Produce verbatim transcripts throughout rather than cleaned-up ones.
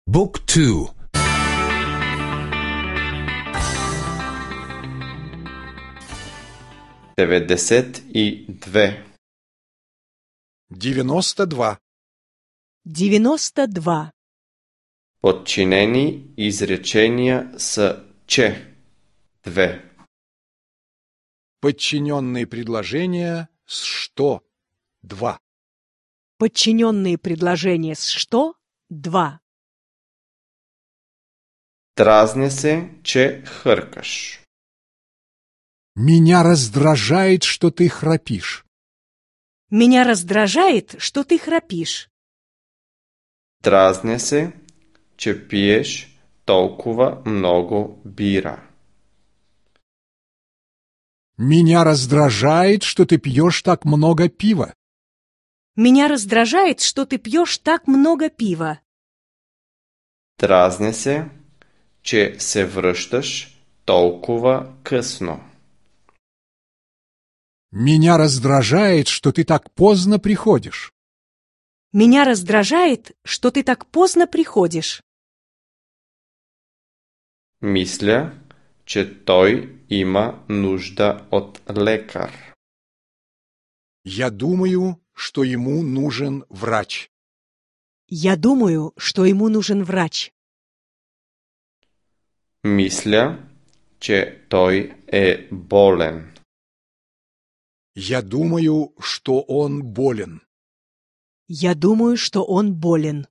บุ๊กทู деветдесет и две девяносто два девяносто два подчинени изречения с че две подчиненные предложения с что два подчиненные предложения с что два дразня се, че хъркаш. Меня раздражает, что ты храпишь. Меня раздражает, что ты храпишь. Дразня се, че пиеш толкова много бира. Меня раздражает, что ты пьешь так много пива. Меня раздражает, что ты пьешь так много пива. Дразня се, че се връщаш толкова късно. Меня раздражает, что ты так поздно приходишь. Меня раздражает, что ты так поздно приходишь. Мисля, че той има нужда от лекар. Я думаю, что ему нужен врач. Я думаю, что ему нужен врач. Мисля, че той е болен. Я думаю, что он болен. Я думаю, что он болен.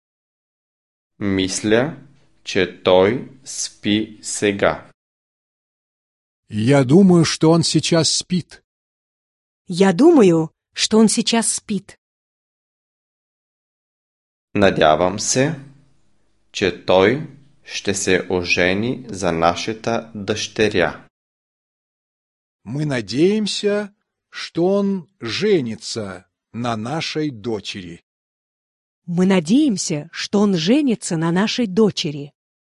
Мисля, че той спи сега. Я думаю, что он сейчас спит. Я думаю, что он сейчас спит. Надявам се, че той ще се ожени за нашата дъщеря. Мы надеемся, что он женится на нашей дочери. Мы надеемся, что он женится на нашей дочери.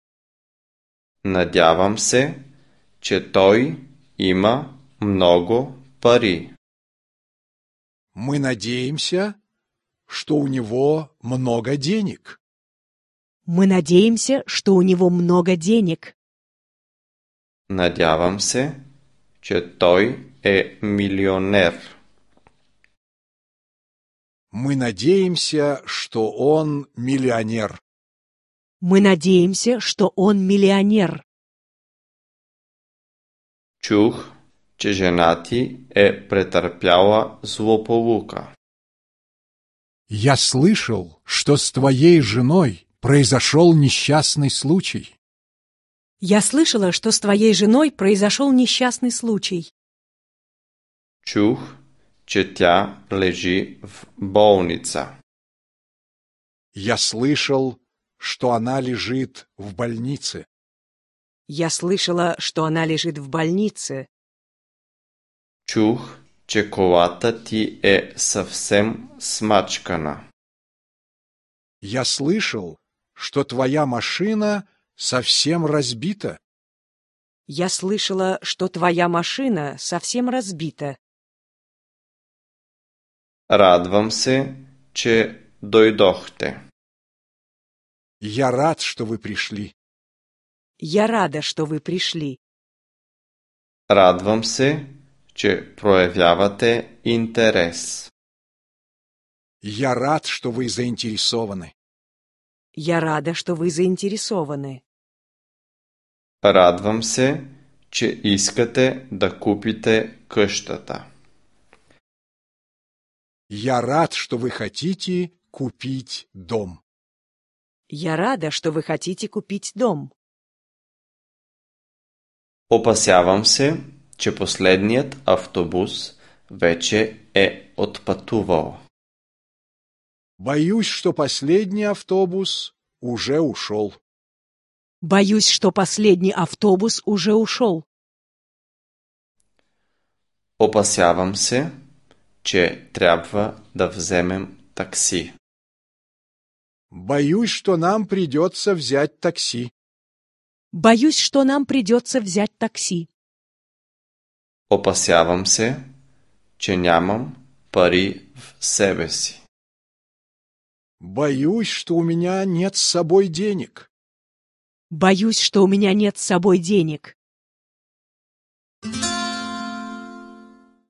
Надявам се, че той има много пари. Мы надеемся, что у него много денег. Мы надеемся, что у него много денег. Надявам се, че той е милионер. Мы надеемся, что он миллионер. Мы надеемся, что он миллионер. Чух, че жена ти е претърпяла злополука. Я слышал, что с твоей женой произошел несчастный случай. Я слышала, что с твоей женой произошел несчастный случай. Чух, че тя лежи в болница. Я слышал, что она лежит в больнице. Я слышала, что она лежит в больнице. Чух, че колата ти е съвсем смачкана. Я слышал, что твоя машина совсем разбита. Я слышала, что твоя машина совсем разбита. Радвам се, че дойдохте. Я рад, что вы пришли. Я рада, что вы пришли. Радвам се, че проявявате интерес. Я рад, что вы заинтересованы. Я рада, что вы заинтересованы. Радвам се, че искате да купите къщата. Я рад, что вы хотите купить дом. Я рада, что вы хотите купить дом. Опасявам се, че последният автобус вече е отпътувал. Боюсь, что последний автобус уже ушел. Боюсь, что последний автобус уже ушел. Опасявам се, че трябва да вземем такси. Боюсь, что нам придется взять такси. Боюсь, что нам придется взять такси. Опасявам се, че нямам пари в себе си. Боюсь, что у меня нет с собой денег. Боюсь, что у меня нет с собой денег.